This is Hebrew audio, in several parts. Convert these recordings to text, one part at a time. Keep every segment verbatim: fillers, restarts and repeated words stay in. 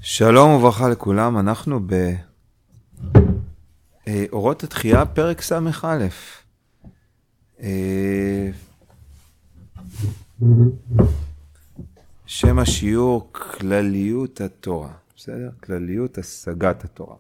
שלום וברכה לכולם, אנחנו באורות התחייה, פרק סמך א'. שם השיעור כלליות התורה, בסדר? כלליות השגת התורה.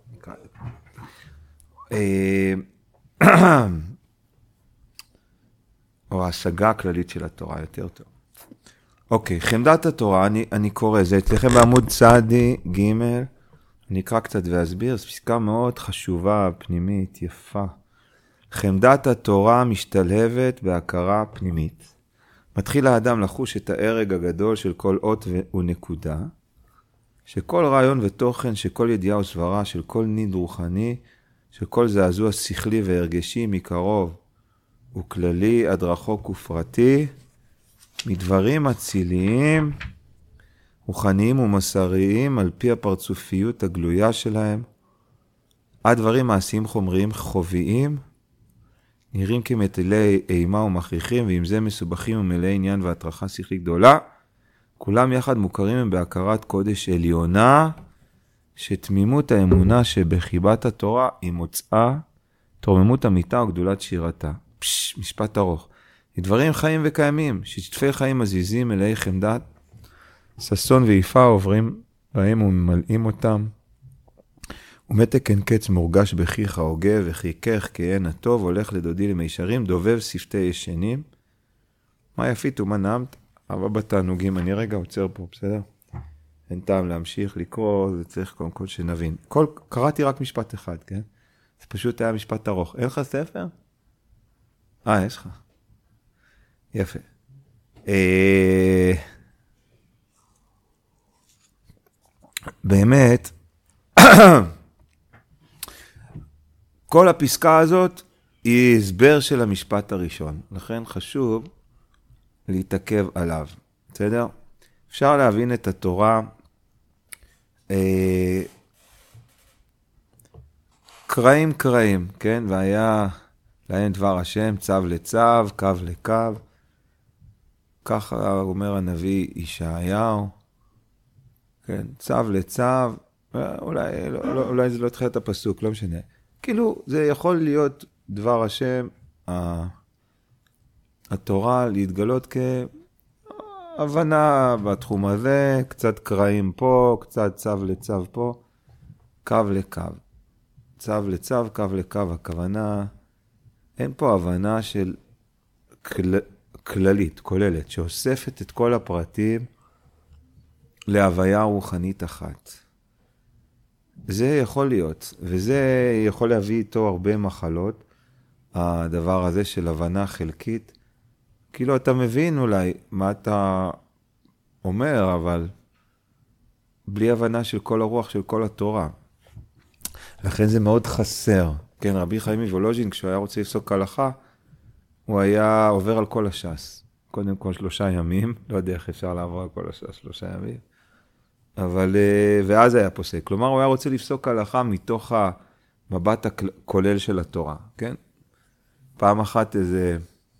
או ההשגה הכללית של התורה, יותר טוב. אוקיי, חמדת התורה, אני, אני קורא, זה אצלכם בעמוד צדי ג', אני אקרא קצת ואסביר, זו פסקה מאוד חשובה, פנימית, יפה. חמדת התורה משתלהבת בהכרה פנימית. מתחיל האדם לחוש את הערג הגדול של כל אות ונקודה, שכל רעיון ותוכן, שכל ידיעה וסברה, של כל ניד רוחני, שכל זעזוע שכלי והרגשי מקרוב וכללי עד רחוק ופרטי, מדברים אציליים, רוחניים ומסריים על פי הפרצופיות הגלויה שלהם, עד דברים מעשיים חומריים חוביים, נראים כמטילי אימה ומכריחים, ועם זה מסובכים ומלאי עניין והטרחה שכלית גדולה, כולם יחד מוכרים הם בהכרת קודש עליונה, שתמימות האמונה שבחיבת התורה היא מוצאה, תרוממות אמיתה וגדולת שירתה. פש, משפט ארוך. דברים חיים וקיימים, ששטפי חיים מזיזים מלאי חמדת, ששון ויפה עוברים בהם וממלאים אותם, ומתק אין קץ מורגש בחיך ההוגה, וחיכך כעין הטוב, הולך לדודי למישרים, דובב שפתי ישנים. מה יפית ומה נעמת? אבל בתענוגים, אני רגע עוצר פה, בסדר? אין טעם להמשיך לקרוא, זה צריך קודם כל שנבין. כל, קראתי רק משפט אחד, כן? זה פשוט היה משפט ארוך. אין לך ספר? אה, יש לך. יפה. באמת, כל הפסקה הזאת היא הסבר של המשפט הראשון. לכן חשוב להתעכב עליו. בסדר? אפשר להבין את התורה קרעים קרעים, כן? והיה להם דבר השם, צו לצו, קו לקו. ככה אומר הנביא ישעיהו, כן, צו לצו, אולי, לא, לא, אולי זה לא התחיל את הפסוק, לא משנה. כאילו, זה יכול להיות דבר השם, התורה להתגלות כהבנה בתחום הזה, קצת קרעים פה, קצת צו לצו פה, קו לקו. צו לצו, קו לקו, הכוונה, אין פה הבנה של כל... כללית, כוללת, שאוספת את כל הפרטים להוויה רוחנית אחת. זה יכול להיות, וזה יכול להביא איתו הרבה מחלות, הדבר הזה של הבנה חלקית. כאילו אתה מבין אולי מה אתה אומר, אבל בלי הבנה של כל הרוח של כל התורה. לכן זה מאוד חסר. כן, רבי חיים מוולוז'ין, כשהוא היה רוצה לפסוק הלכה, הוא היה עובר על כל הש"ס. קודם כל שלושה ימים, לא יודע איך אפשר לעבור על כל הש"ס שלושה ימים, אבל, ואז היה פוסק. כלומר, הוא היה רוצה לפסוק הלכה מתוך המבט הכולל של התורה, כן? פעם אחת איזה,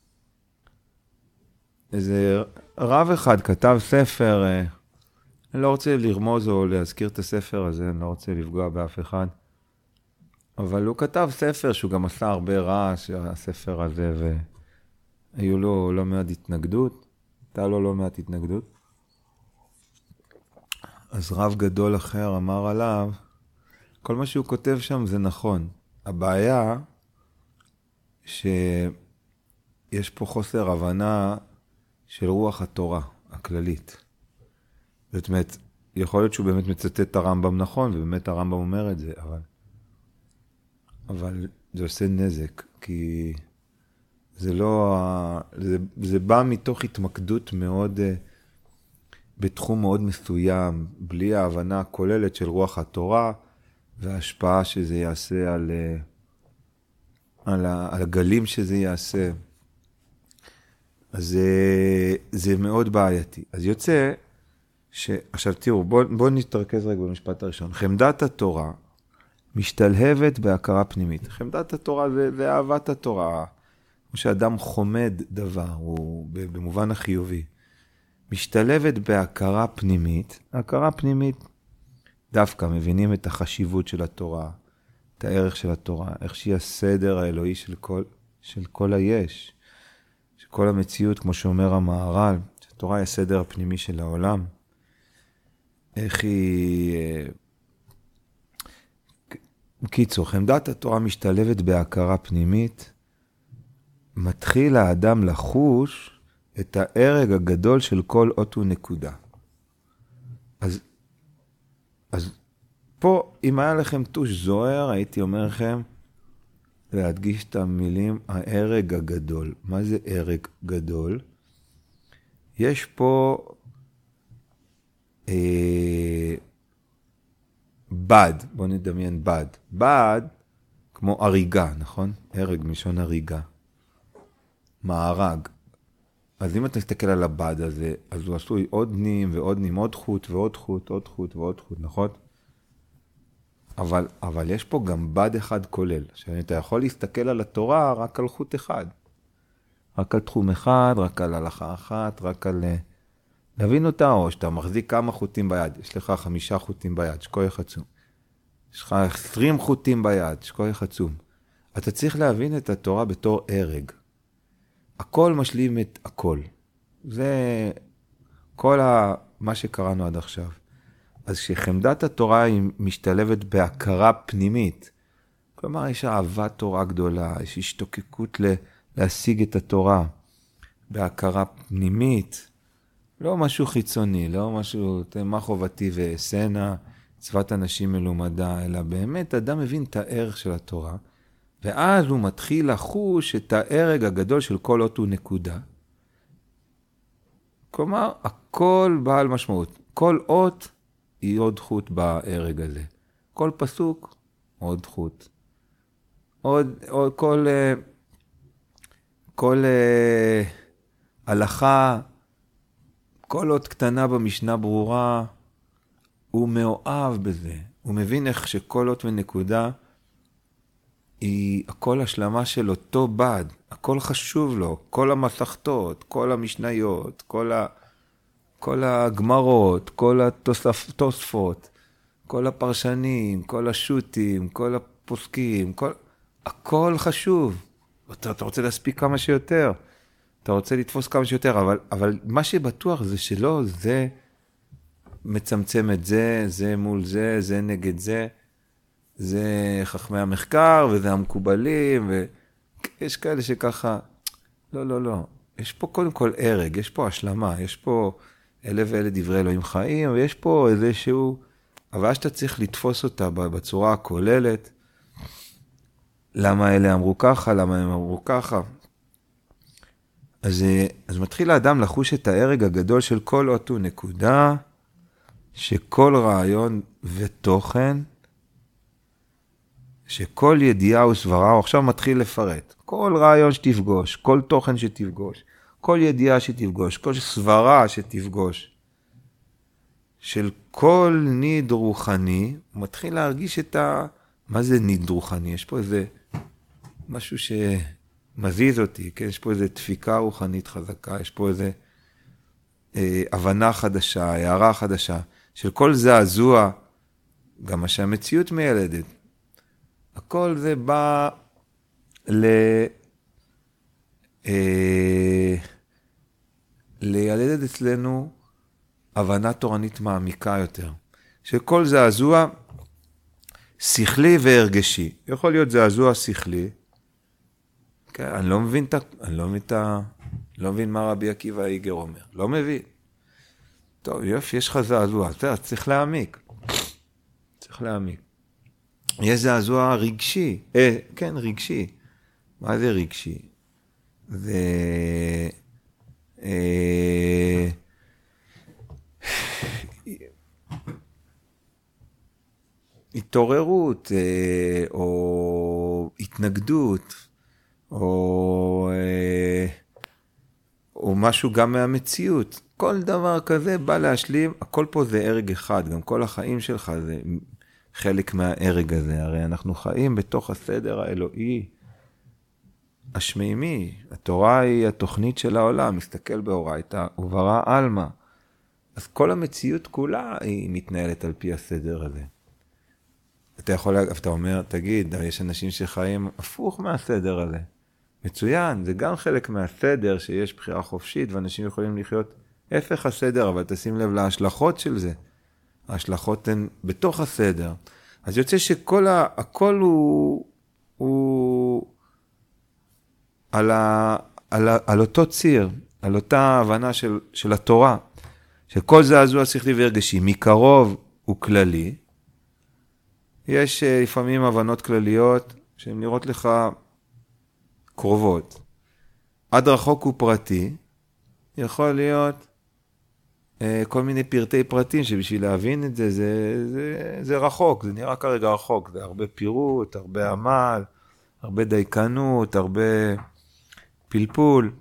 איזה רב אחד כתב ספר, אני לא רוצה לרמוז או להזכיר את הספר הזה, אני לא רוצה לפגוע באף אחד, אבל הוא כתב ספר שהוא גם עשה הרבה רעש, הספר הזה, ו... היו לו לא מעט התנגדות, הייתה לו לא מעט התנגדות. אז רב גדול אחר אמר עליו, כל מה שהוא כותב שם זה נכון. הבעיה שיש פה חוסר הבנה של רוח התורה הכללית. זאת אומרת, יכול להיות שהוא באמת מצטט את הרמב"ם נכון, ובאמת הרמב"ם אומר את זה, אבל, אבל זה עושה נזק, כי... זה לא, זה, זה בא מתוך התמקדות מאוד, בתחום מאוד מסוים, בלי ההבנה הכוללת של רוח התורה, וההשפעה שזה יעשה על, על, על הגלים שזה יעשה. אז זה, זה מאוד בעייתי. אז יוצא, ש, עכשיו תראו, בואו בוא נתרכז רגע במשפט הראשון. חמדת התורה משתלהבת בהכרה פנימית. חמדת התורה זה, זה אהבת התורה. כמו שאדם חומד דבר, הוא במובן החיובי, משתלבת בהכרה פנימית. הכרה פנימית דווקא מבינים את החשיבות של התורה, את הערך של התורה, איך שהיא הסדר האלוהי של כל, של כל היש, של כל המציאות, כמו שאומר המהר"ל, שהתורה היא הסדר הפנימי של העולם. איך היא... בקיצור, חמדת התורה משתלבת בהכרה פנימית, מתחיל האדם לחוש את ההרג הגדול של כל אות ונקודה. אז, אז פה, אם היה לכם טוש זוהר, הייתי אומר לכם להדגיש את המילים, ההרג הגדול. מה זה הרג גדול? יש פה אה, בד, בואו נדמיין בד. בד כמו הריגה, נכון? הרג מלשון הריגה. מארג. אז אם אתה מסתכל על הבד הזה, אז הוא עשוי עוד נים ועוד נים, עוד חוט ועוד חוט, עוד חוט ועוד חוט, נכון? אבל, אבל יש פה גם בד אחד כולל, שאתה יכול להסתכל על התורה רק על חוט אחד. רק על תחום אחד, רק על הלכה אחת, רק על... להבין אותה, או שאתה מחזיק כמה חוטים ביד, יש לך חמישה חוטים ביד, שכוח עצום. יש לך עשרים חוטים ביד, שכוח עצום. אתה צריך להבין את התורה בתור הרג. הכל משלים את הכל. זה כל ה... מה שקראנו עד עכשיו. אז כשחמדת התורה היא משתלבת בהכרה פנימית, כלומר יש אהבת תורה גדולה, יש השתוקקות ל... להשיג את התורה בהכרה פנימית, לא משהו חיצוני, לא משהו, מה חובתי ועשנה, צוות אנשים מלומדה, אלא באמת אדם מבין את הערך של התורה, ואז הוא מתחיל לחוש את ההרג הגדול של כל אות ונקודה. כלומר, הכל בעל משמעות. כל אות היא עוד חוט בהרג הזה. כל פסוק, עוד חוט. עוד, עוד כל, כל uh, הלכה, כל אות קטנה במשנה ברורה, הוא מאוהב בזה. הוא מבין איך שכל אות ונקודה היא הכל השלמה של אותו בד. הכל חשוב לו. כל המסכתות, כל המשניות, כל, ה, כל הגמרות, כל התוספות, כל הפרשנים, כל השוטים, כל הפוסקים, כל... הכל חשוב. אתה, אתה רוצה להספיק כמה שיותר. אתה רוצה לתפוס כמה שיותר, אבל, אבל מה שבטוח זה שלא, זה מצמצם את זה, זה מול זה, זה נגד זה, זה חכמי המחקר, וזה המקובלים, ויש כאלה שככה, לא, לא, לא. יש פה קודם כל הרג, יש פה השלמה, יש פה אלה ואלה דברי אלוהים חיים, ויש פה איזשהו, אבל שאתה צריך לתפוס אותה בצורה הכוללת, למה אלה אמרו ככה, למה הם אמרו ככה. אז, אז מתחיל האדם לחוש את ההרג הגדול של כל אות ונקודה, שכל רעיון ותוכן, שכל ידיעה וסברה, הוא עכשיו מתחיל לפרט. כל רעיון שתפגוש, כל תוכן שתפגוש, כל ידיעה שתפגוש, כל סברה שתפגוש, של כל ניד רוחני, הוא מתחיל להרגיש את ה... מה זה ניד רוחני? יש פה איזה משהו שמזיז אותי, כן? יש פה איזה דפיקה רוחנית חזקה, יש פה איזה אה, הבנה חדשה, הערה חדשה, של כל זעזוע, גם מה שהמציאות מיילדת. הכל זה בא ל... אה, לילדת אצלנו הבנה תורנית מעמיקה יותר. שכל זעזוע שכלי והרגשי. יכול להיות זעזוע שכלי. כן, אני לא מבין את ה... אני לא מבין את ה... לא מבין מה רבי עקיבא איגר אומר. לא מבין. טוב, יופי, יש לך זעזוע. אתה צריך להעמיק. צריך להעמיק. יש זעזוע רגשי. אה, כן, רגשי. מה זה רגשי? זה... אה... התעוררות, אה, או התנגדות, או, אה, או משהו גם מהמציאות. כל דבר כזה בא להשלים, הכל פה זה הרג אחד, גם כל החיים שלך זה חלק מההרג הזה. הרי אנחנו חיים בתוך הסדר האלוהי, השמימי. התורה היא התוכנית של העולם, מסתכל באורייתא וברא עלמא. אז כל המציאות כולה היא מתנהלת על פי הסדר הזה. אתה יכול, אתה אומר, תגיד, יש אנשים שחיים הפוך מהסדר הזה. מצוין, זה גם חלק מהסדר שיש בחירה חופשית, ואנשים יכולים לחיות הפך הסדר, אבל תשים לב להשלכות של זה. ההשלכות הן בתוך הסדר. אז יוצא שכל ה, הכל הוא, הוא על, ה, על, ה, על אותו ציר, על אותה הבנה של, של התורה, שכל זעזוע שכלי והרגשי, מקרוב הוא כללי. יש לפעמים הבנות כלליות שהן נראות לך קרובות. עד רחוק הוא פרטי, יכול להיות אה, כל מיני פרטי פרטים שבשביל להבין את זה, זה, זה, זה רחוק, זה נראה כרגע רחוק, זה הרבה פירוט, הרבה עמל, הרבה דייקנות, הרבה פלפול,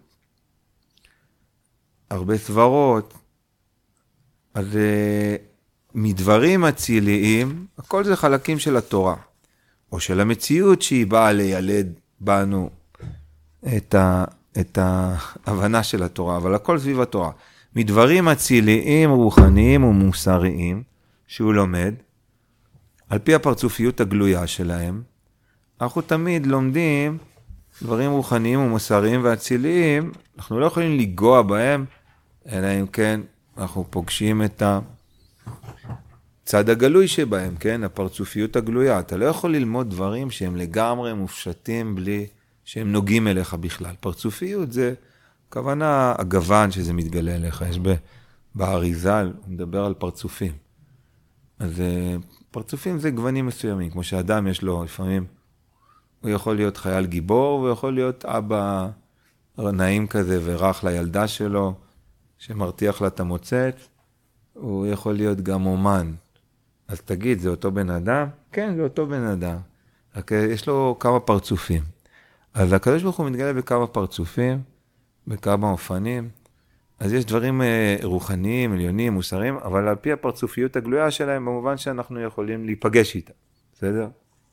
הרבה סברות. אז אה, מדברים הציליים, הכל זה חלקים של התורה, או של המציאות שהיא באה לילד בנו את, ה, את ההבנה של התורה, אבל הכל סביב התורה. מדברים הציליים, רוחניים ומוסריים, שהוא לומד, על פי הפרצופיות הגלויה שלהם, אנחנו תמיד לומדים דברים רוחניים ומוסריים והציליים, אנחנו לא יכולים לגוע בהם, אלא אם כן אנחנו פוגשים את הצד הגלוי שבהם, כן? הפרצופיות הגלויה. אתה לא יכול ללמוד דברים שהם לגמרי מופשטים בלי שהם נוגעים אליך בכלל. פרצופיות זה כוונה הגוון שזה מתגלה אליך. יש באריזל, הוא מדבר על פרצופים. אז פרצופים זה גוונים מסוימים, כמו שאדם יש לו לפעמים, הוא יכול להיות חייל גיבור, הוא יכול להיות אבא נעים כזה ורך לילדה שלו, שמרתיח לה את המוצץ, הוא יכול להיות גם אומן. אז תגיד, זה אותו בן אדם? כן, זה אותו בן אדם. רק יש לו כמה פרצופים. אז הקדוש ברוך הוא מתגלה בכמה פרצופים, בכמה אופנים. אז יש דברים רוחניים, עליונים, מוסריים, אבל על פי הפרצופיות הגלויה שלהם, במובן שאנחנו יכולים להיפגש איתה. בסדר?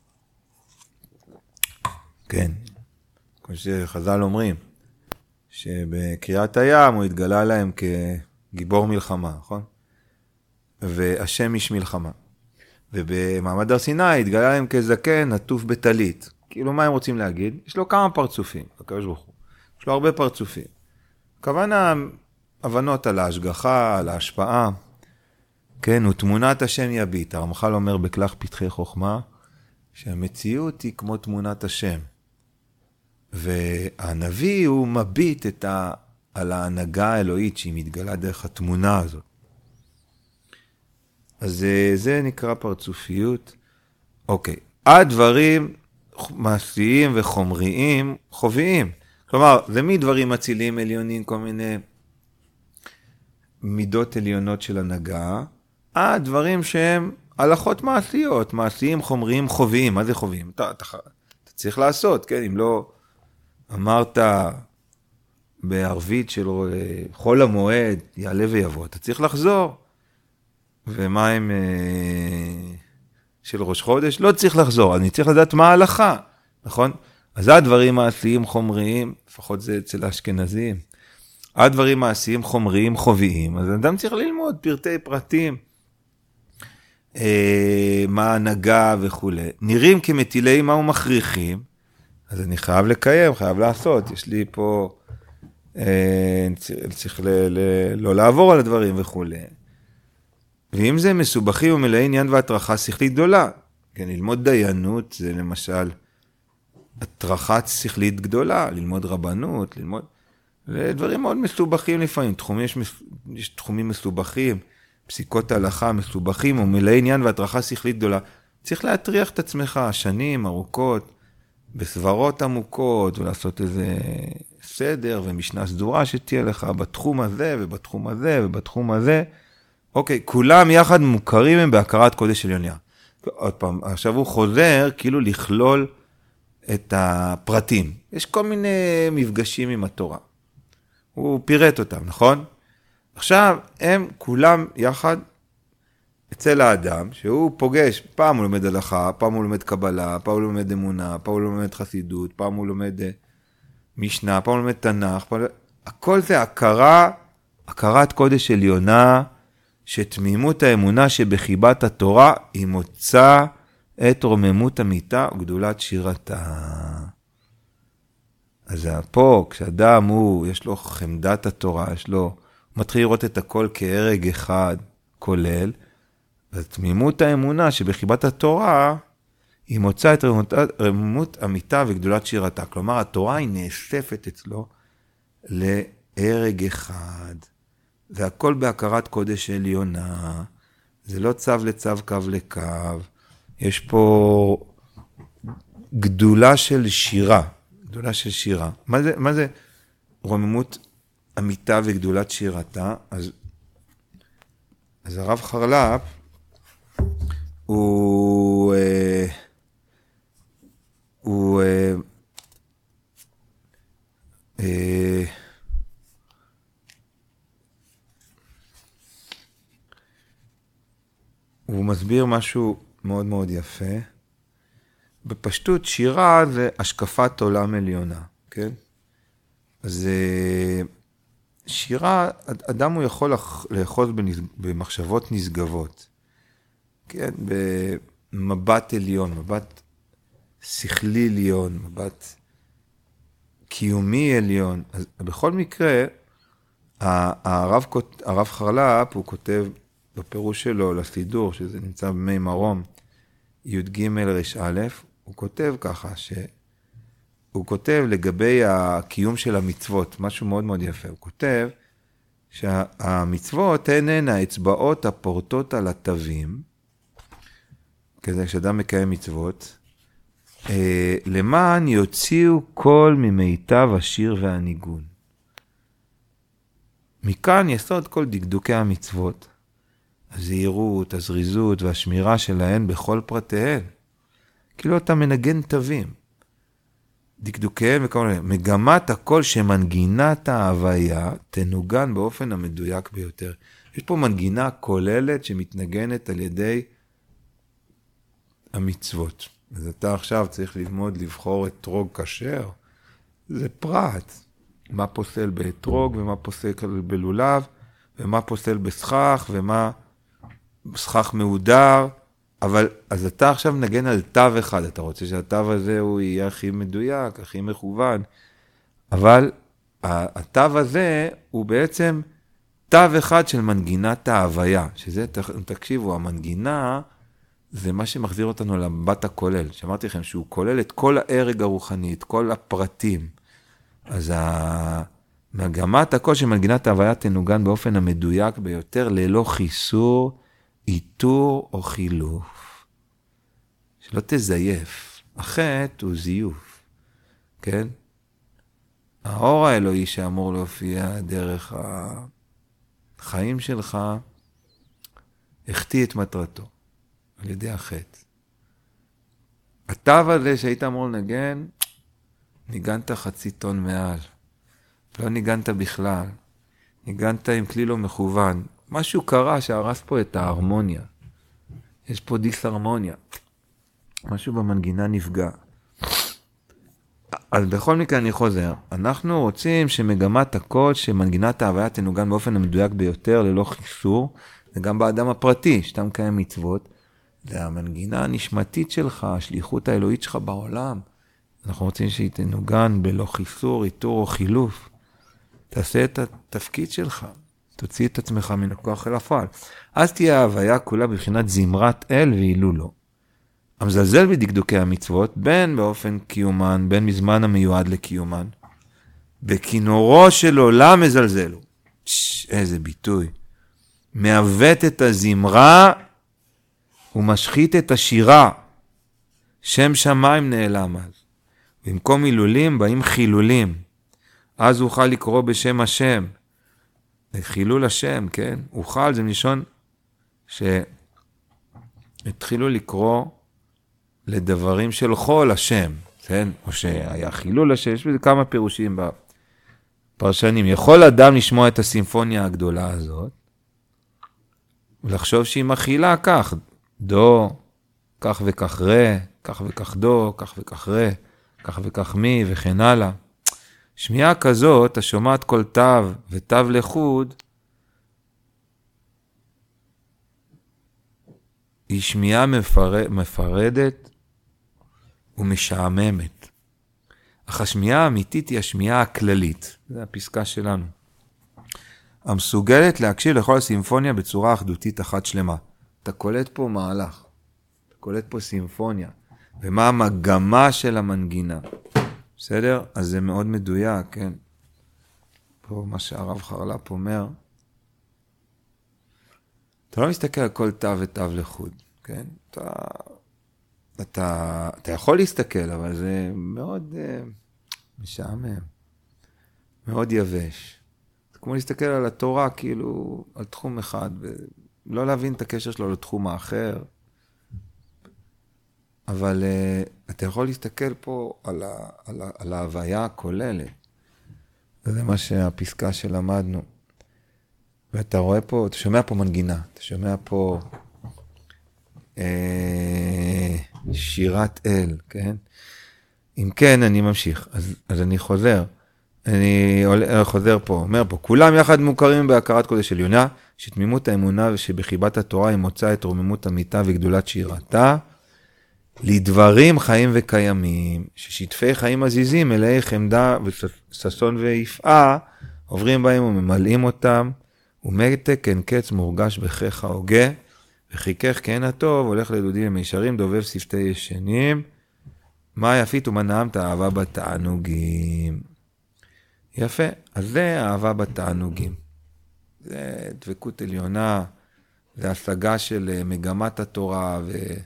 כן. כמו שחז"ל אומרים, שבקריאת הים הוא התגלה להם כגיבור מלחמה, נכון? והשם איש מלחמה. ובמעמד הר סיני התגלה להם כזקן עטוף בטלית. כאילו מה הם רוצים להגיד? יש לו כמה פרצופים, הקדוש ברוך הוא. יש לו הרבה פרצופים. כוונה הבנות על ההשגחה, על ההשפעה. כן, ותמונת השם יביט. הרמח"ל אומר בכרך פתחי חוכמה, שהמציאות היא כמו תמונת השם. והנביא הוא מביט את ה... על ההנהגה האלוהית שהיא מתגלה דרך התמונה הזאת. אז זה נקרא פרצופיות. אוקיי. הדברים מעשיים וחומריים חוביים. כלומר, זה מדברים מציליים עליונים, כל מיני מידות עליונות של הנהגה, עד דברים שהם הלכות מעשיות, מעשיים חומריים חוביים. מה זה חוביים? אתה, אתה, אתה צריך לעשות, כן? אם לא אמרת בערבית של חול המועד, יעלה ויבוא, אתה צריך לחזור. ומה הם של ראש חודש? לא צריך לחזור, אני צריך לדעת מה ההלכה, נכון? אז הדברים מעשיים חומריים, לפחות זה אצל האשכנזים, הדברים מעשיים חומריים חוביים, אז אדם צריך ללמוד פרטי פרטים, מה ההנהגה וכו'. נראים כמטילי מה ומכריחים, אז אני חייב לקיים, חייב לעשות, יש לי פה, צריך לא לעבור על הדברים וכו'. ואם זה מסובכים ומלאי עניין והטרחה שכלית גדולה, כן, ללמוד דיינות זה למשל הטרחה שכלית גדולה, ללמוד רבנות, ללמוד, דברים מאוד מסובכים לפעמים, תחומים, יש, יש תחומים מסובכים, פסיקות הלכה מסובכים ומלאי עניין והטרחה שכלית גדולה, צריך להטריח את עצמך שנים ארוכות, בסברות עמוקות, ולעשות איזה סדר ומשנה סדורה שתהיה לך בתחום הזה ובתחום הזה ובתחום הזה, אוקיי, כולם יחד מוכרים הם בהכרת קודש עליונה. עוד פעם, עכשיו הוא חוזר כאילו לכלול את הפרטים. יש כל מיני מפגשים עם התורה. הוא פירט אותם, נכון? עכשיו הם כולם יחד אצל האדם, שהוא פוגש, פעם הוא לומד הלכה, פעם הוא לומד קבלה, פעם הוא לומד אמונה, פעם הוא לומד חסידות, פעם הוא לומד משנה, פעם הוא לומד תנ"ך, פעם... הכל זה הכרה, הכרת קודש עליונה, שתמימות האמונה שבחיבת התורה היא מוצא את רוממות אמיתה וגדולת שירתה. אז פה, כשאדם הוא, יש לו חמדת התורה, יש לו, הוא מתחיל לראות את הכל כהרג אחד כולל, ותמימות האמונה שבחיבת התורה היא מוצא את רוממות, רוממות אמיתה וגדולת שירתה. כלומר, התורה היא נאספת אצלו להרג אחד. זה הכל בהכרת קודש עליונה, זה לא צו לצו, קו לקו, יש פה גדולה של שירה, גדולה של שירה. מה זה, מה זה רוממות אמיתה וגדולת שירתה? אז, אז הרב חרל"פ, הוא, אה, הוא, אה, אה, הוא מסביר משהו מאוד מאוד יפה. בפשטות, שירה זה השקפת עולם עליונה, כן? אז שירה, אדם הוא יכול לאחוז במחשבות נשגבות, כן? במבט עליון, מבט שכלי עליון, מבט קיומי עליון. אז בכל מקרה, הרב, הרב חרל"פ, הוא כותב בפירוש שלו לסידור, שזה נמצא במי מרום, י"ג ר"א, הוא כותב ככה, שהוא כותב לגבי הקיום של המצוות, משהו מאוד מאוד יפה. הוא כותב שהמצוות הן האצבעות הפורטות על התווים, כזה שאדם מקיים מצוות, למען יוציאו כל ממיטב השיר והניגון. מכאן יסוד כל דקדוקי המצוות, הזהירות, הזריזות והשמירה שלהן בכל פרטיהן. כאילו אתה מנגן תווים. דקדוקיהם וכמובן, מגמת הכל שמנגינת ההוויה תנוגן באופן המדויק ביותר. יש פה מנגינה כוללת שמתנגנת על ידי המצוות. אז אתה עכשיו צריך ללמוד לבחור אתרוג כשר. זה פרט. מה פוסל באתרוג ומה פוסל בלולב, ומה פוסל בסכך ומה סכך מהודר. אבל אז אתה עכשיו נגן על תו אחד, אתה רוצה שהתו הזה הוא יהיה הכי מדויק, הכי מכוון, אבל התו הזה הוא בעצם תו אחד של מנגינת ההוויה, שזה, תקשיבו, המנגינה זה מה שמחזיר אותנו למבט הכולל, שאמרתי לכם שהוא כולל את כל הערג הרוחני, את כל הפרטים, אז מגמת הכל של מנגינת ההוויה תנוגן באופן המדויק ביותר, ללא חיסור, איתור או חילוף. שלא תזייף. החטא הוא זיוף. כן? האור האלוהי שאמור להופיע דרך החיים שלך, החטיא את מטרתו. על ידי החטא. התו הזה שהיית אמור לנגן, ניגנת חצי טון מעל. לא ניגנת בכלל. ניגנת עם כלי לא מכוון. משהו קרה שהרס פה את ההרמוניה. יש פה דיסהרמוניה. משהו במנגינה נפגע. אז בכל מקרה אני חוזר. אנחנו רוצים שמגמת הקוד, שמנגינת ההוויה תנוגן באופן המדויק ביותר, ללא חיסור, זה גם באדם הפרטי, שאתה מקיים מצוות. זה המנגינה הנשמתית שלך, השליחות האלוהית שלך בעולם. אנחנו רוצים שהיא תנוגן בלא חיסור, איתור או חילוף. תעשה את התפקיד שלך. תוציא את עצמך מן הכוח אל הפועל. אז תהיה ההוויה כולה בבחינת זמרת אל והילולו. המזלזל בדקדוקי המצוות, בין באופן קיומן, בין מזמן המיועד לקיומן. בכינורו של עולם מזלזלו. שש, איזה ביטוי. מעוות את הזמרה ומשחית את השירה. שם שמיים נעלם אז. במקום הילולים באים חילולים. אז אוכל לקרוא בשם השם. חילול השם, כן? אוכל זה מלשון שהתחילו לקרוא לדברים של חול השם, כן? או שהיה חילול השם, יש בזה כמה פירושים בפרשנים. יכול אדם לשמוע את הסימפוניה הגדולה הזאת, ולחשוב שהיא מכילה כך, דו, כך וכך רה, כך וכך דו, כך וכך רה, כך וכך מי, וכן הלאה. שמיעה כזאת, השומעת כל תו ותו לחוד, היא שמיעה מפרד, מפרדת ומשעממת. אך השמיעה האמיתית היא השמיעה הכללית. זו הפסקה שלנו. המסוגלת להקשיב לכל הסימפוניה בצורה אחדותית אחת שלמה. אתה קולט פה מהלך. אתה קולט פה סימפוניה. ומה המגמה של המנגינה. בסדר? אז זה מאוד מדויק, כן? פה מה שהרב חרל"פ אומר. אתה לא מסתכל על כל תו ותו לחוד, כן? אתה, אתה, אתה יכול להסתכל, אבל זה מאוד uh, משעמם, מאוד יבש. זה כמו להסתכל על התורה, כאילו, על תחום אחד, ולא להבין את הקשר שלו לתחום האחר. אבל uh, אתה יכול להסתכל פה על, ה, על, ה, על ההוויה הכוללת. וזה מה שהפסקה שלמדנו. ואתה רואה פה, אתה שומע פה מנגינה, אתה שומע פה אה, שירת אל, כן? אם כן, אני ממשיך. אז, אז אני חוזר. אני חוזר פה, אומר פה, כולם יחד מוכרים בהכרת קודש עליונה, שתמימות האמונה ושבחיבת התורה היא מוצאה את רוממות אמיתה וגדולת שירתה, לדברים חיים וקיימים, ששטפי חיים עזיזים, מלאי חמדה וששון ויפעה, עוברים בהם וממלאים אותם, ומתק אין קץ מורגש בכך ההוגה, וחיכך כן הטוב, הולך לדודים ומישרים, דובב שפתי ישנים, מה יפית ומה נעמת האהבה בתענוגים. יפה, אז זה האהבה בתענוגים. זה דבקות עליונה, זה השגה של מגמת התורה,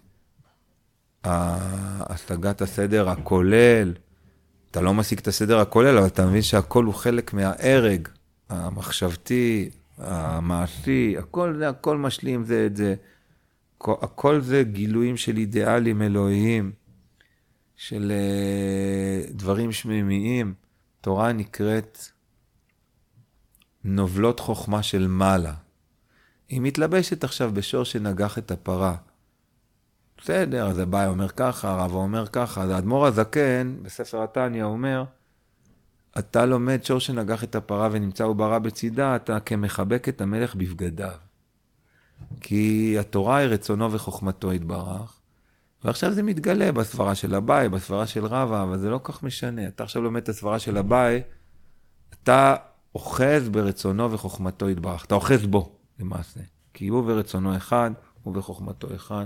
והשגת הסדר הכולל. אתה לא משיג את הסדר הכולל, אבל אתה מבין שהכל הוא חלק מהערג, המחשבתי, המעשי, הכל זה, הכל משלים זה את זה. הכל זה גילויים של אידיאלים אלוהיים, של דברים שמימיים. תורה נקראת נובלות חוכמה של מעלה. היא מתלבשת עכשיו בשור שנגח את הפרה. בסדר, אז הבא אומר ככה, הרב אומר ככה. אז האדמו"ר הזקן, בספר התניא, אומר, אתה לומד שור שנגח את הפרה ונמצא וברא בצידה, אתה כמחבק את המלך בבגדיו. כי התורה היא רצונו וחוכמתו יתברך, ועכשיו זה מתגלה בסברה של אביי, בסברה של רבא, אבל זה לא כך משנה. אתה עכשיו לומד את הסברה של אביי, אתה אוחז ברצונו וחוכמתו יתברך. אתה אוחז בו, למעשה. כי הוא ורצונו אחד, הוא וחוכמתו אחד.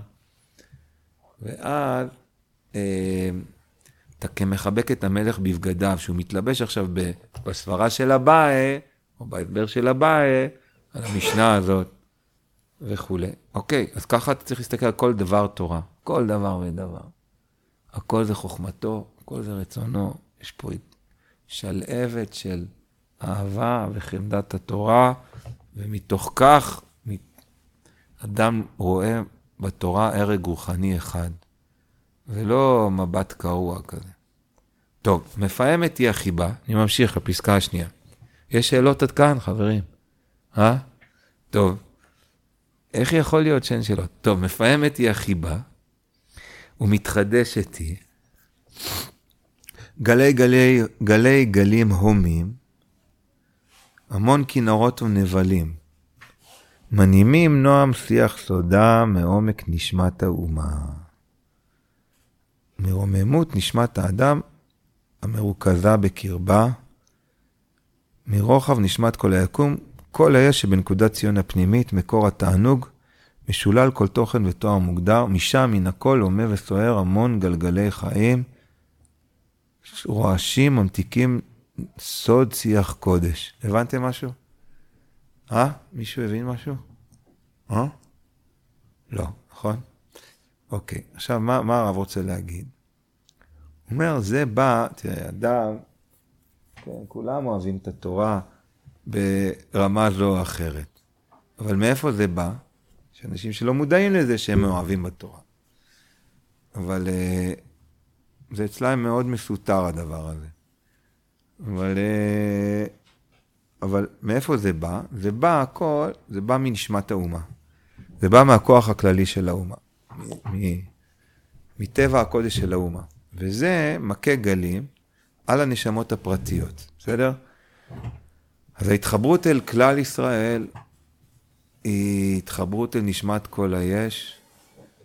ואז אה, אתה כמחבק את המלך בבגדיו, שהוא מתלבש עכשיו בסברה של אביי, או בהסבר של אביי, על המשנה הזאת, וכו'. אוקיי, אז ככה אתה צריך להסתכל על כל דבר תורה. כל דבר ודבר. הכל זה חוכמתו, הכל זה רצונו. יש פה שלהבת של אהבה וחמדת התורה, ומתוך כך אדם רואה בתורה ערג רוחני אחד, ולא מבט קרוע כזה. טוב, מפעמת היא החיבה. אני ממשיך לפסקה השנייה. יש שאלות עד כאן, חברים? אה? טוב. איך יכול להיות שאין שאלות? טוב, מפעמת היא החיבה, ומתחדשת היא, גלי גלי, גלי גלים הומים, המון כינורות ונבלים, מנימים נועם שיח סודה מעומק נשמת האומה, מרוממות נשמת האדם המרוכזה בקרבה, מרוחב נשמת כל היקום, כל היה שבנקודת ציון הפנימית, מקור התענוג, משולל כל תוכן ותואר מוגדר, משם מן הכל עומד וסוער המון גלגלי חיים, רועשים, ממתיקים, סוד שיח קודש. הבנתם משהו? אה? מישהו הבין משהו? אה? לא, נכון? אוקיי, עכשיו מה, מה הרב רוצה להגיד? הוא אומר, זה בא, תראה, אדם, כן, כולם אוהבים את התורה ברמה זו או אחרת. אבל מאיפה זה בא? יש אנשים שלא מודעים לזה שהם אוהבים בתורה. אבל זה אצלהם מאוד מסותר הדבר הזה. אבל, אבל מאיפה זה בא? זה בא הכל, זה בא מנשמת האומה. זה בא מהכוח הכללי של האומה. מטבע הקודש של האומה. וזה מכה גלים על הנשמות הפרטיות. בסדר? אז ההתחברות אל כלל ישראל היא התחברות אל נשמת כל היש,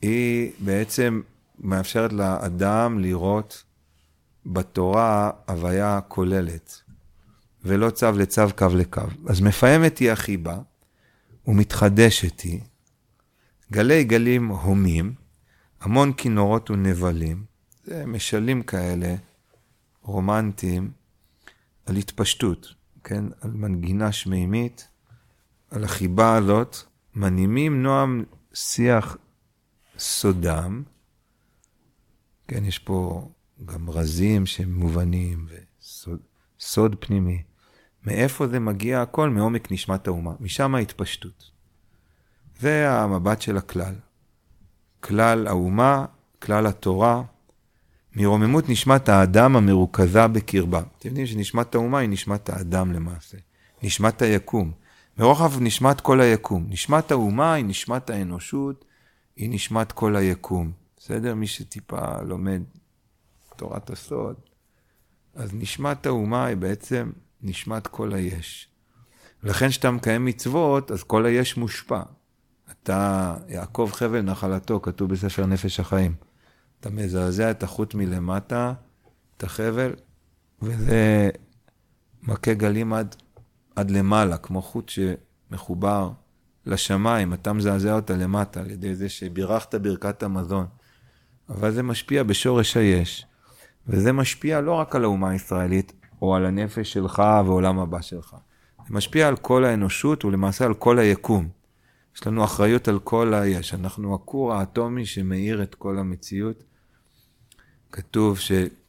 היא בעצם מאפשרת לאדם לראות בתורה הוויה כוללת, ולא צו לצו, קו לקו. אז מפעמת היא החיבה, ומתחדשת היא, גלי גלים הומים, המון כינורות ונבלים, זה משלים כאלה, רומנטיים, על התפשטות, כן? על מנגינה שמימית, על החיבה הזאת, מנימים נועם שיח סודם, כן, יש פה גם רזים שמובנים, וסוד סוד פנימי. מאיפה זה מגיע הכל? מעומק נשמת האומה. משם ההתפשטות. זה המבט של הכלל. כלל האומה, כלל התורה, מרוממות נשמת האדם המרוכזה בקרבה. אתם יודעים שנשמת האומה היא נשמת האדם למעשה. נשמת היקום. מרוחב נשמת כל היקום. נשמת האומה היא נשמת האנושות, היא נשמת כל היקום. בסדר? מי שטיפה לומד תורת הסוד, אז נשמת האומה היא בעצם נשמת כל היש. לכן שאתה מקיים מצוות, אז כל היש מושפע. אתה, יעקב חבל נחלתו, כתוב בספר נפש החיים. אתה מזעזע את החוט מלמטה, את החבל, וזה מכה גלים עד, עד למעלה, כמו חוט שמחובר לשמיים. אתה מזעזע אותה למטה, על ידי זה שבירכת ברכת המזון. אבל זה משפיע בשורש היש. וזה משפיע לא רק על האומה הישראלית, או על הנפש שלך ועולם הבא שלך. זה משפיע על כל האנושות, ולמעשה על כל היקום. יש לנו אחריות על כל היש. אנחנו הכור האטומי שמאיר את כל המציאות. כתוב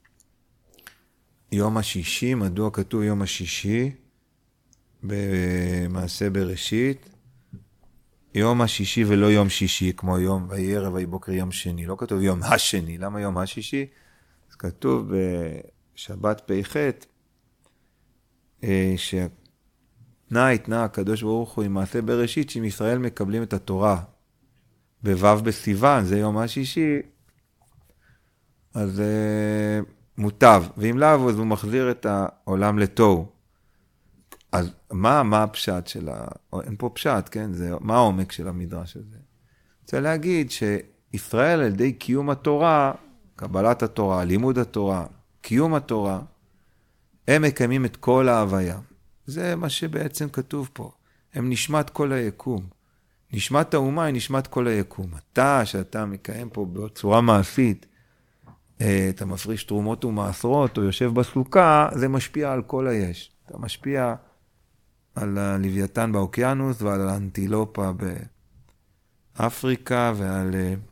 שיום השישי, מדוע כתוב יום השישי? במעשה בראשית. יום השישי ולא יום שישי, כמו יום ויהי ערב ויהי בוקר יום שני. לא כתוב יום השני. למה יום השישי? אז כתוב בשבת פ"ח, שנע התנע הקדוש ברוך הוא עם מעשה בראשית, שאם ישראל מקבלים את התורה בו' בסיוון, זה יום השישי, אז מוטב. ואם לאו, אז הוא מחזיר את העולם לתוהו. אז מה, מה הפשט של ה... אין פה פשט, כן? זה, מה העומק של המדרש הזה? רוצה להגיד שישראל על ידי קיום התורה, קבלת התורה, לימוד התורה, קיום התורה, הם מקיימים את כל ההוויה. זה מה שבעצם כתוב פה. הם נשמת כל היקום. נשמת האומה היא נשמת כל היקום. אתה, שאתה מקיים פה בצורה מעשית, אתה מפריש תרומות ומעשרות, או יושב בסוכה, זה משפיע על כל היש. אתה משפיע על הלוויתן באוקיינוס, ועל האנטילופה באפריקה, ועל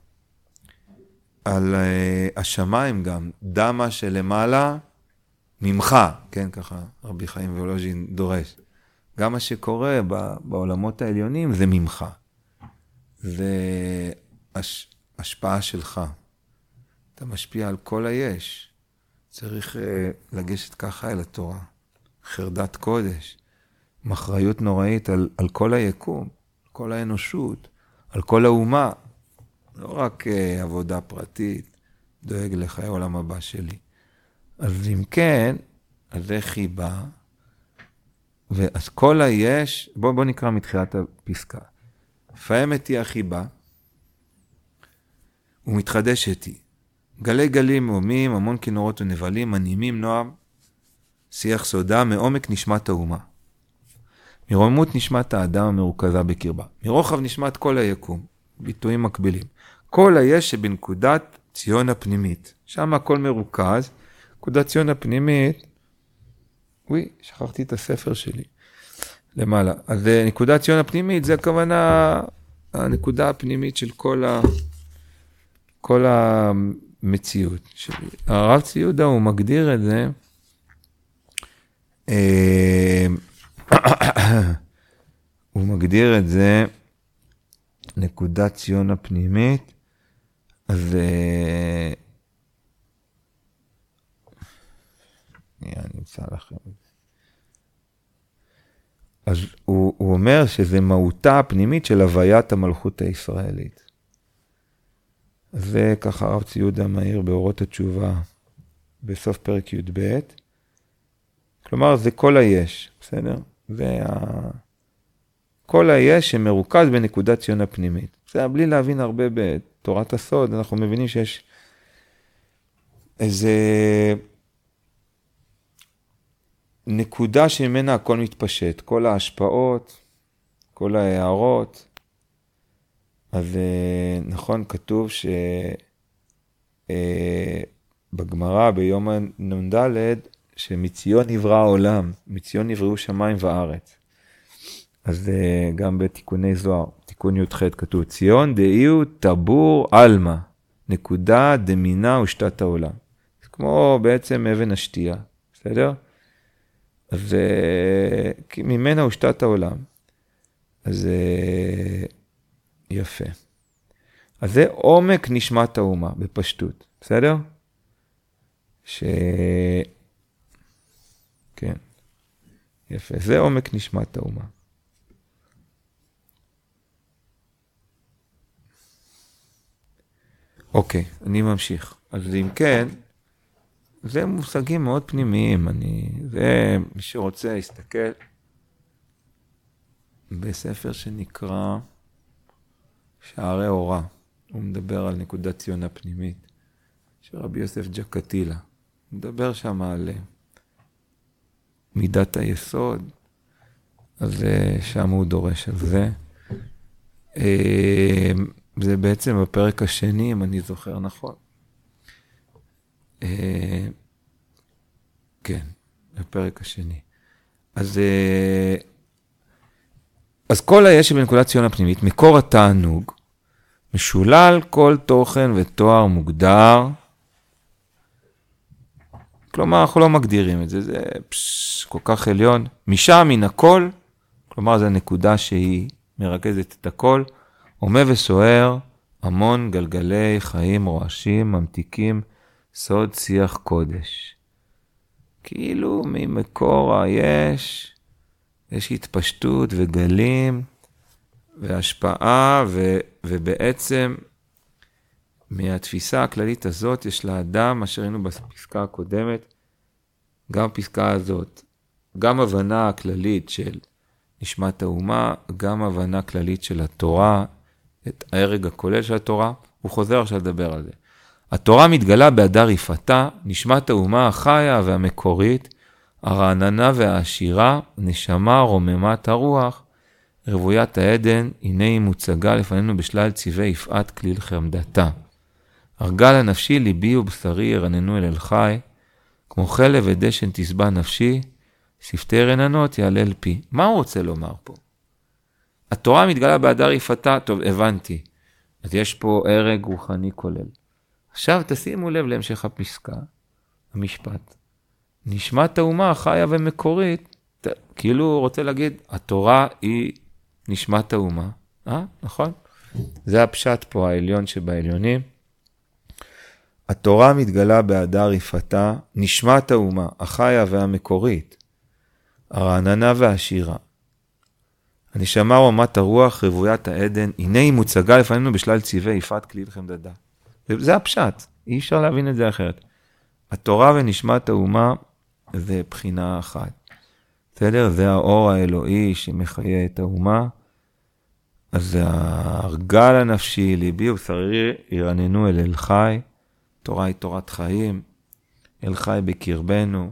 על השמיים גם. דמה שלמעלה ממך, כן, ככה רבי חיים וולוז'ין דורש. גם מה שקורה בעולמות העליונים זה ממך. זה השפעה שלך. אתה משפיע על כל היש. צריך לגשת ככה אל התורה. חרדת קודש. מחריות נוראית על, על כל היקום, כל האנושות, על כל האומה. לא רק uh, עבודה פרטית, דואג לחיי העולם הבא שלי. אז אם כן, אז זה חיבה. ואז כל היש, בוא, בוא נקרא מתחילת הפסקה. פעמת היא החיבה, ומתחדשת היא. גלי גלים הומים, המון כינורות ונבלים, מנימים נועם, שיח סודה, מעומק נשמת האומה. מרוממות נשמת האדם המרוכזה בקרבה. מרוחב נשמת כל היקום. ביטויים מקבילים. כל היש שבנקודת ציון הפנימית. שם הכל מרוכז. נקודת ציון הפנימית, וואי, שכחתי את הספר שלי. למעלה. אז נקודת ציון הפנימית, זה הכוונה, הנקודה הפנימית של כל ה... כל המציאות שלי. הרב צבי יהודה הוא מגדיר את זה, הוא מגדיר את זה, נקודת ציון הפנימית, אז אני אמצא לכם. אז הוא, הוא אומר שזה מהותה הפנימית של הוויית המלכות הישראלית. זה ככה הרב צבי יהודה מאיר באורות התשובה בסוף פרק י' ב'. כלומר זה כל היש, בסדר? זה כל היש שמרוכז בנקודת ציון הפנימית. זה בלי להבין הרבה בתורת הסוד, אנחנו מבינים שיש איזה נקודה שממנה הכל מתפשט, כל ההשפעות, כל ההערות. אז נכון, כתוב שבגמרא ביום הנ"ד, שמציון נברא העולם, מציון נבראו שמיים וארץ. אז גם בתיקוני זוהר, תיקון י"ח כתוב, ציון דאיהו טבור אלמה, נקודה דמינה ושתת העולם. זה כמו בעצם אבן השתייה, בסדר? אז ממנה ושתת העולם. אז יפה. אז זה עומק נשמת האומה, בפשטות, בסדר? ש... כן, יפה. זה עומק נשמת האומה. אוקיי, אני ממשיך. אז אם כן, זה מושגים מאוד פנימיים. אני, זה, מי שרוצה, יסתכל בספר שנקרא שערי אורה. הוא מדבר על נקודת ציון הפנימית של רבי יוסף ג'קטילה. הוא מדבר שם על מידת היסוד, אז שם הוא דורש על זה. זה בעצם בפרק השני, אם אני זוכר נכון. כן, בפרק השני. אז, אז כל היש בנקודת ציון הפנימית, מקור התענוג, משולל כל תוכן ותואר מוגדר. כלומר, אנחנו לא מגדירים את זה, זה פש, כל כך עליון. משם מן הכל, כלומר, זו נקודה שהיא מרכזת את הכל, עומד וסוער, המון גלגלי חיים רועשים, ממתיקים, סוד שיח קודש. כאילו ממקור היש, יש התפשטות וגלים, והשפעה, ו, ובעצם מהתפיסה הכללית הזאת, יש לאדם, מה שראינו בפסקה הקודמת, גם הפסקה הזאת, גם הבנה הכללית של נשמת האומה, גם הבנה כללית של התורה, את ההרג הכולל של התורה, הוא חוזר עכשיו לדבר על זה. התורה מתגלה בהדר יפתה, נשמת האומה החיה והמקורית, הרעננה והעשירה, נשמה רוממת הרוח, רבוית העדן, הנה היא מוצגה לפנינו בשלל צבעי יפעת כליל חמדתה. הרגל הנפשי, ליבי ובשרי ירננו אל אל חי, כמו חלב ודשן תשבע נפשי, שפתי רננות יעלל פי. מה הוא רוצה לומר פה? התורה מתגלה בהדר יפתה, טוב, הבנתי. אז יש פה הרג רוחני כולל. עכשיו תשימו לב להמשך הפסקה, המשפט. נשמת האומה חיה ומקורית, ת, כאילו הוא רוצה להגיד, התורה היא נשמת האומה. אה? נכון? זה הפשט פה, העליון שבעליונים. התורה מתגלה בהדר יפתה, נשמת האומה, החיה והמקורית, הרעננה והעשירה. הנשמה רמת הרוח, רבוית העדן, הנה היא מוצגה לפנינו בשלל צבעי יפעת כליל חמדתה. זה הפשט, אי אפשר להבין את זה אחרת. התורה ונשמת האומה זה בחינה אחת. בסדר? זה האור האלוהי שמחיה את האומה. אז ההרגל הנפשי, ליבי ובשרי ירננו אל אל חי. תורה היא תורת חיים. אל חי בקרבנו.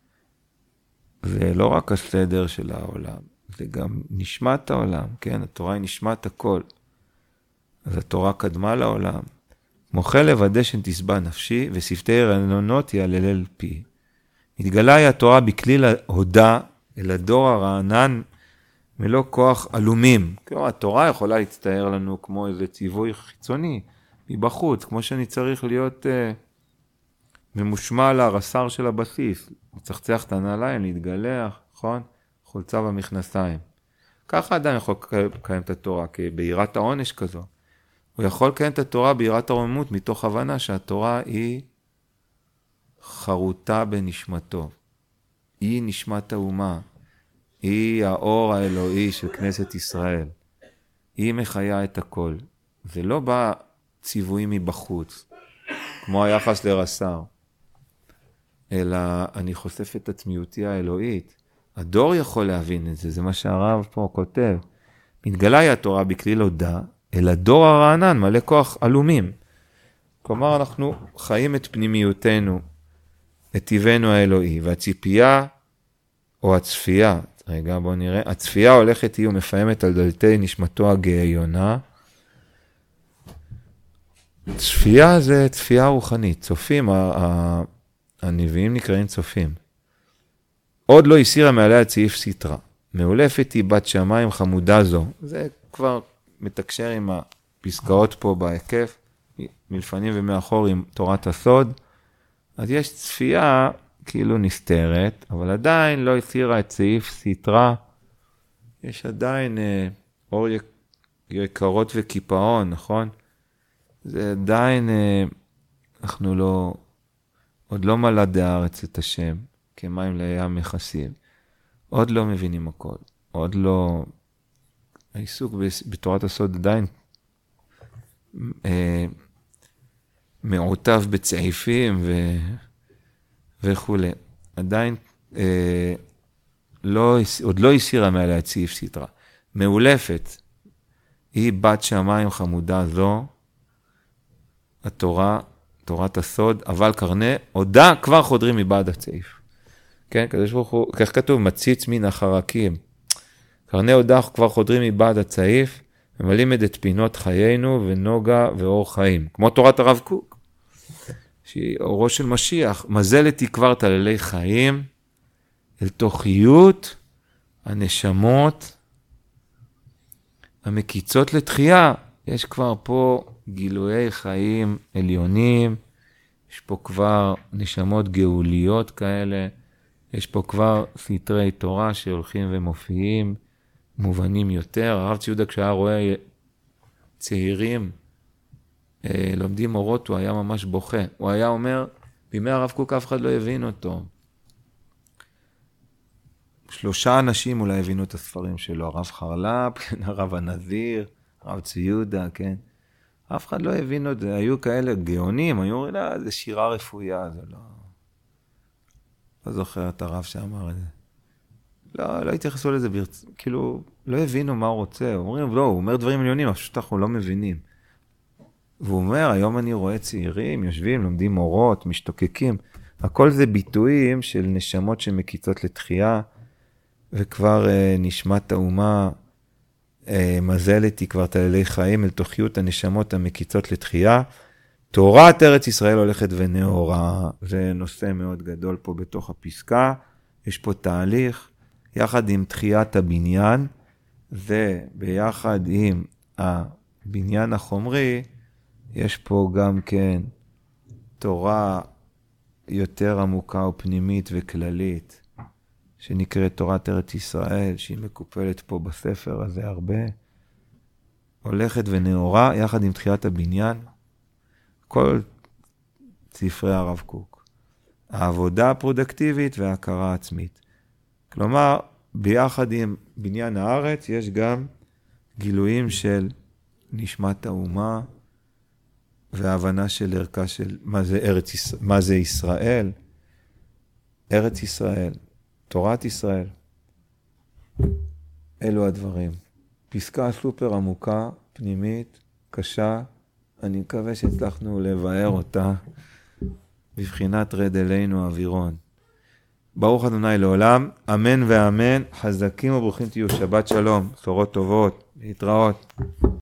זה לא רק הסדר של העולם. זה גם נשמת העולם. כן? התורה היא נשמת הכל. אז התורה קדמה לעולם. כמו חלב הדשן תשבע נפשי, ושפתי רננות יעלל אל פי. התגלה היא התורה בכליל ההודה, אל הדור הרענן, מלא כוח אלומים. כלומר, התורה יכולה להצטער לנו כמו איזה ציווי חיצוני, מבחוץ, כמו שאני צריך להיות uh, ממושמע על הרס"ר של הבסיס, לצחצח את הנעליים, להתגלח, נכון? חולצה במכנסיים. ככה אדם יכול לקיים את התורה, כביראת העונש כזו. הוא יכול לקיים את התורה ביראת הרוממות, מתוך הבנה שהתורה היא חרוטה בנשמתו. היא נשמת האומה. היא האור האלוהי של כנסת ישראל. היא מחיה את הכל. זה לא בא ציוויים מבחוץ, כמו היחס לרס"ר, אלא אני חושף את עצמיותי האלוהית. הדור יכול להבין את זה, זה מה שהרב פה כותב. מתגלה היא התורה בכלי לודה, אלא דור הרענן מלא כוח אלומים. כלומר, אנחנו חיים את פנימיותנו, את טבענו האלוהי, והציפייה או הצפייה, רגע בואו נראה, הצפייה הולכת היא ומפעמת על דלתי נשמתו הגאיונה. צפייה זה צפייה רוחנית, צופים, הנביאים נקראים צופים. עוד לא הסירה מעליה צעיף סטרה, מאולפת היא בת שמיים חמודה זו, זה כבר מתקשר עם הפסקאות פה בהיקף, מלפנים ומאחור עם תורת הסוד, אז יש צפייה כאילו נסתרת, אבל עדיין לא הסירה את צעיף סטרה, יש עדיין אה, אור יקרות וקיפאון, נכון? זה עדיין, אה, אנחנו לא, עוד לא מלד הארץ את השם, כמים לים מכסים, עוד לא מבינים הכל, עוד לא, העיסוק בתורת הסוד עדיין, אה, מעוטב בצעיפים ו... וכו'. עדיין אה, לא, עוד לא הסירה מעליה צעיף סטרה. מאולפת, היא בת שמיים חמודה זו, התורה, תורת הסוד, אבל קרנה, עודה כבר חודרים מבעד הצעיף. כן, כזה שברוך כך כתוב, מציץ מן החרקים. קרנה עודה כבר חודרים מבעד הצעיף, ממלאים את פינות חיינו ונוגה ואור חיים. כמו תורת הרב קוק. שהיא אורו של משיח, מזלת היא כבר תללי חיים, אל תוכיות הנשמות המקיצות לתחייה. יש כבר פה גילויי חיים עליונים, יש פה כבר נשמות גאוליות כאלה, יש פה כבר סתרי תורה שהולכים ומופיעים, מובנים יותר. הרב ציודה כשהיה רואה צעירים, לומדים אורות, הוא היה ממש בוכה. הוא היה אומר, בימי הרב קוק אף אחד לא הבין אותו. שלושה אנשים אולי הבינו את הספרים שלו, הרב חרל"פ, הרב הנזיר, הרב ציודה, כן. אף אחד לא הבין את זה, היו כאלה גאונים, היו אומרים, לא, זה שירה רפויה, זה לא... לא זוכר את הרב שאמר את זה. לא, לא התייחסו לזה ברצ... כאילו, לא הבינו מה הוא רוצה. אומרים, לא, הוא אומר דברים עליונים, פשוט אנחנו לא מבינים. והוא אומר, היום אני רואה צעירים, יושבים, לומדים אורות, משתוקקים. הכל זה ביטויים של נשמות שמקיצות לתחייה, וכבר אה, נשמת האומה אה, מזלת היא כבר תללי חיים אל תוכיות הנשמות המקיצות לתחייה. תורת ארץ ישראל הולכת ונאורה, זה נושא מאוד גדול פה בתוך הפסקה. יש פה תהליך, יחד עם תחיית הבניין, וביחד עם הבניין החומרי, יש פה גם כן תורה יותר עמוקה ופנימית וכללית, שנקראת תורת ארץ ישראל, שהיא מקופלת פה בספר הזה הרבה, הולכת ונאורה יחד עם תחיית הבניין, כל ספרי הרב קוק. העבודה הפרודקטיבית וההכרה העצמית. כלומר, ביחד עם בניין הארץ יש גם גילויים של נשמת האומה, וההבנה של ערכה של מה זה ארץ, מה זה ישראל, ארץ ישראל, תורת ישראל. אלו הדברים. פסקה סופר עמוקה, פנימית, קשה, אני מקווה שהצלחנו לבאר אותה בבחינת רד אלינו אווירון. ברוך אדוני לעולם, אמן ואמן, חזקים וברוכים תהיו, שבת שלום, בשורות טובות, להתראות.